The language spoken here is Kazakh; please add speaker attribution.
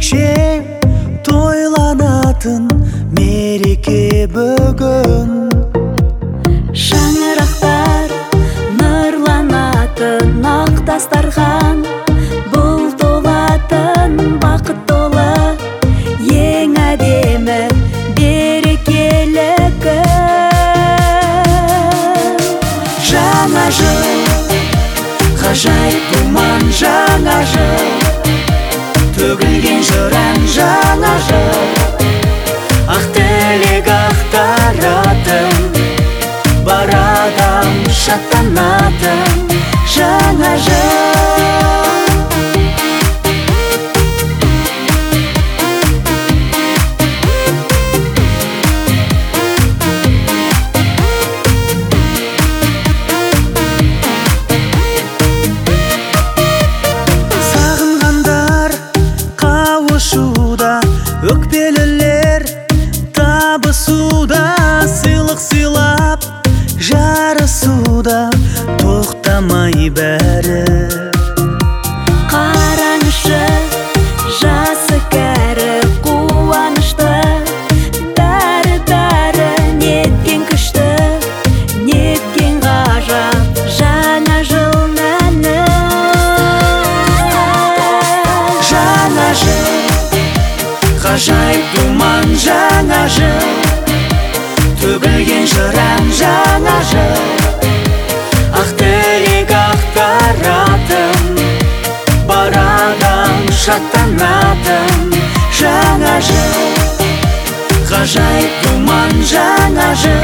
Speaker 1: өзгеше тойланатын мереке бүгін.
Speaker 2: Шаңырақтар нұрланатын ақ тастарған, бұл толатын бақыт толы ең әдемі берекелі күн.
Speaker 1: Жаңа жыл, ғажайып думан жаңа жыл, төгілген жыран жаңа жыл, ақ тілек ақтаратын, бар адам шаттанатын жаңа жыл. Сағынғандар қауышуда, өкпелілер табысуда, сыйлық сыйлап жарысуда, тоқтамай бәрі.
Speaker 2: Қараңызшы, жасы кәрі қуанышты, бәрі неткен күшті, неткен ғажап жаңа жыл әні.
Speaker 1: Жаңа жыл, ғажайып думан жаңа жыл, төгілген жыран жаңа жыл, ақ тілек ақтаратын, бар адам шаттанатын жаңа жыл, ғажайып думан жаңа жыл.